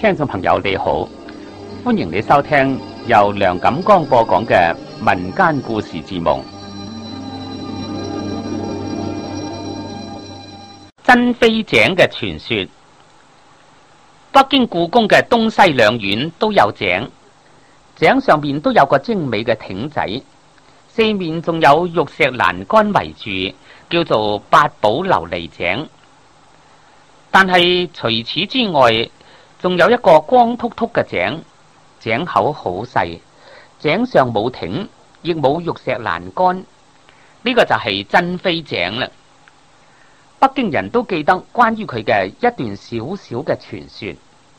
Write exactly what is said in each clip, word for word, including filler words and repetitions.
聽眾朋友你好，歡迎你收聽由梁錦光播講嘅民間故事節目《珍妃井》嘅傳說。北京故宮嘅東西兩院都有井，井上面都有個精美嘅亭仔，四面仲有玉石欄杆圍住，叫做八寶琉璃井。但係除此之外，仲有一個光禿禿嘅井，井口好細，井上冇亭，亦冇玉石欄杆，呢、這個就係珍妃井啦。北京人都記得關於佢嘅一段小小嘅傳說。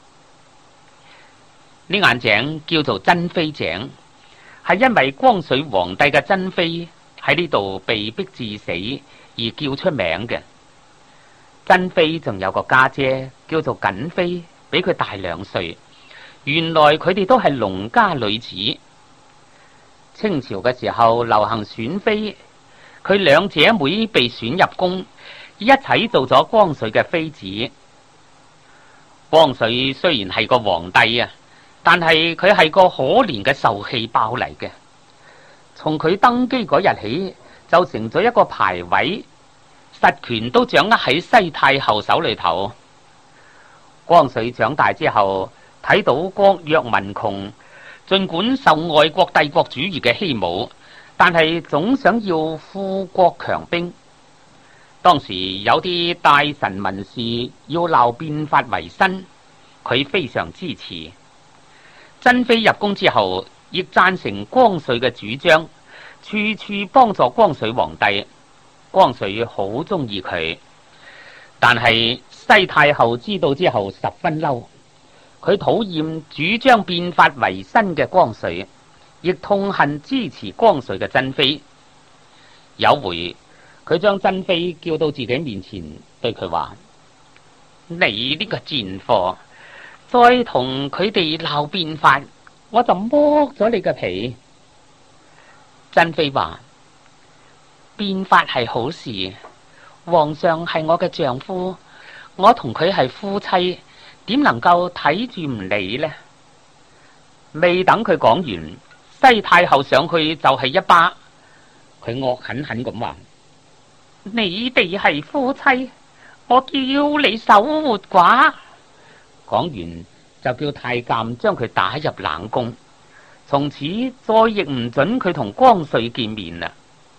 呢眼井叫做珍妃井，係因為光緒皇帝嘅珍妃喺呢度被逼致死而叫出名嘅。珍妃仲有個家姐叫做瑾妃，比佢大兩歲。原來佢哋都係農家女子。清朝嘅時候流行選妃，佢兩姐妹被選入宮，一齊做咗光緒嘅妃子。光緒雖然係個皇帝啊，但係佢係個可憐嘅受氣包嚟嘅。從佢登基嗰日起，就成咗一個牌位，實權都掌握喺西太后手裏頭。光緒長大之後，睇到國弱民窮，盡管受外國帝國主義嘅欺侮，但係總想要富國強兵。當時有啲大臣民士要鬧變法維新，佢非常支持。珍妃入宮之後，亦贊成光緒嘅主張，處處幫助光緒皇帝。光緒好中意佢，但係西太后知道之後十分嬲，佢討厭主張變法維新嘅光緒，亦痛恨支持光緒嘅珍妃。有回佢將珍妃叫到自己面前，對佢話：你呢個賤貨，再同佢哋鬧變法，我就剝咗你嘅皮。珍妃話：變法係好事，皇上係我嘅丈夫，我同佢係夫妻，點能夠睇住唔理呢？未等佢講完，西太后上去就係一巴，佢惡狠狠咁話：你哋係夫妻，我叫你守活寡。講完就叫太監將佢打入冷宮，從此再亦唔准佢同光緒見面啦。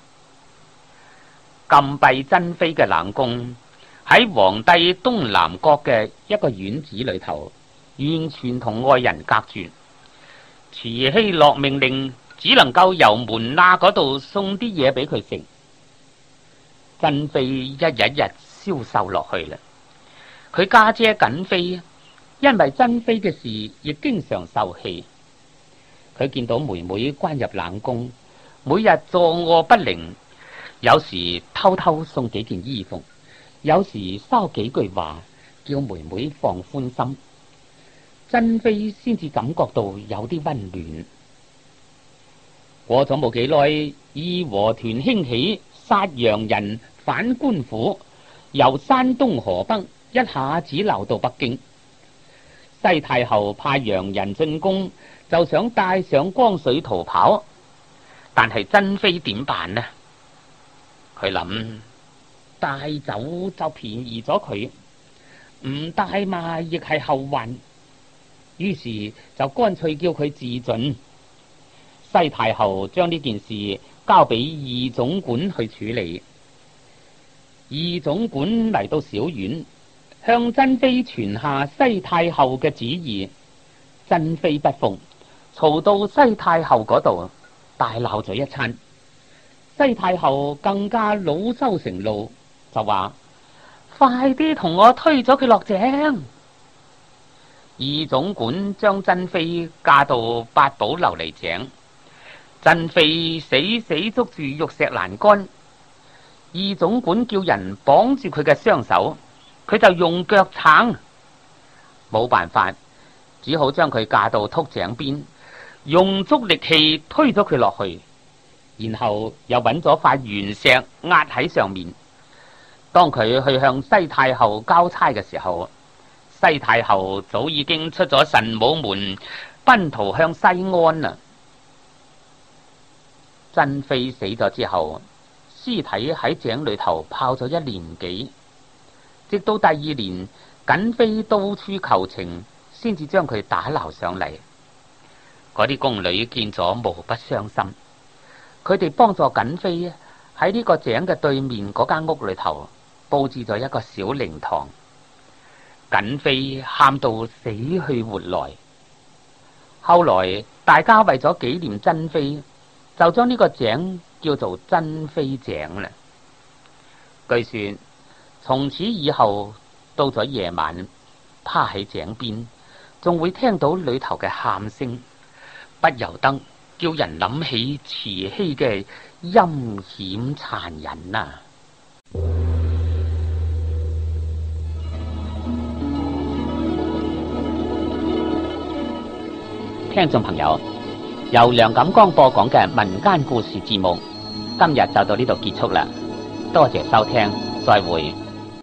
禁閉珍妃嘅冷宮喺皇帝東南角嘅一個院子裏頭，完全同外人隔絕。慈禧落命令，只能夠由門罅嗰度送啲嘢俾佢食。珍妃一日一日消瘦落去啦。佢家姐瑾妃因為珍妃嘅事，亦經常受氣。佢見到妹妹關入冷宮，每日坐臥不寧。有時偷偷送幾件衣服，有時捎幾句話，叫妹妹放寬心。珍妃先至感覺到有啲溫暖。過咗冇幾耐，義和團興起，殺洋人，反官府，由山東河北一下子鬧到北京。西太后派洋人進宮，就想帶上光緒逃跑，但係珍妃點辦呢？佢諗帶走就便宜咗佢，唔帶嘛亦係後患，於是就乾脆叫佢自盡。西太后將呢件事交俾二總管去處理。二總管嚟到小院，向珍妃傳下西太后嘅旨意。珍妃不服，嘈到西太后嗰度，大鬧咗一餐。西太后更加惱羞成怒，就話：快啲同我推咗佢落井。二總管將珍妃嫁到八寶琉璃井，珍妃死死捉住玉石欄杆。二總管叫人綁住佢嘅雙手，佢就用腳撐，冇辦法，只好將佢架到禿井邊，用足力氣推咗佢落去。然後又揾咗塊圓石壓喺上面。當佢去向西太后交差嘅時候， 西太后早已經出咗神武門，奔逃向西安啦。珍妃死咗之後，屍體喺井裏頭泡咗一年幾，直到第二年，瑾妃到處求情，先至將佢打撈上嚟。嗰啲宮女見咗無不傷心，佢哋幫助瑾妃喺呢個井嘅對面嗰間屋裏頭布置咗一個小靈堂。瑾妃喊到死去活來。後來大家為咗紀念珍妃，就將呢個井叫做珍妃井啦。據說從此以後，到咗夜晚，趴喺井邊，仲會聽到裏頭嘅喊聲，不由得叫人諗起慈禧嘅陰險殘忍啊！聽眾朋友，由梁錦光播講嘅民間故事節目，今日就到呢度結束啦，多謝收聽，再會。